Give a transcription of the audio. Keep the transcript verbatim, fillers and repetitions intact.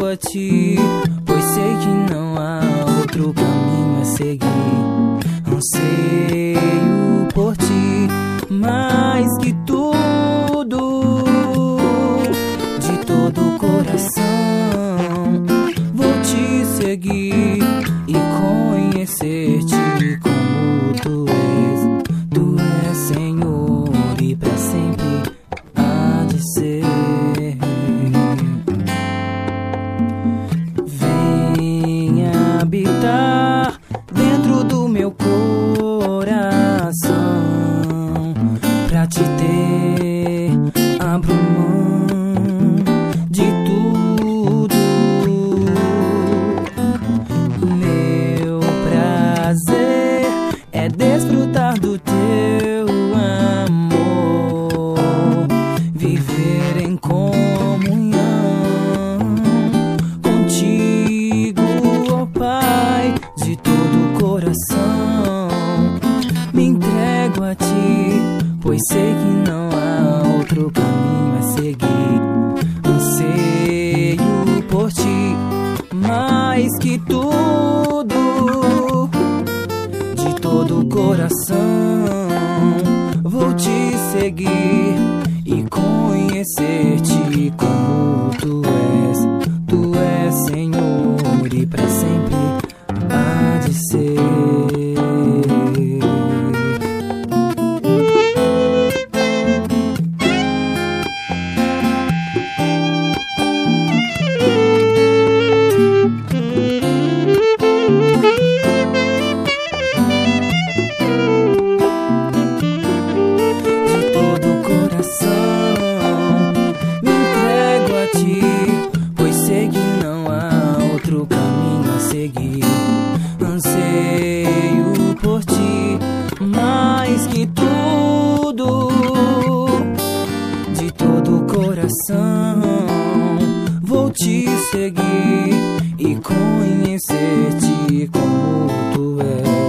a ti, pois sei que não há outro caminho a seguir. Anseio por ti, mais que tudo, de todo o coração. Vou te seguir e conhecer-te como tu és. Tu és Senhor e pra sempre há de ser. Venha habitar dentro do meu coração. Pra te ter, abro mão de tudo. Meu prazer é desfrutar do teu amor, viver em comunhão contigo, ó Pai, de todo o coração. Me entrego a ti, pois sei que não há outro caminho a seguir. Anseio por ti, mais que tudo, de todo o coração. Vou te seguir e conhecer-te como tu és. Tu és Senhor e pra sempre há de ser. Anseio por ti, mais que tudo, de todo o coração. Vou te seguir e conhecer-te como tu és.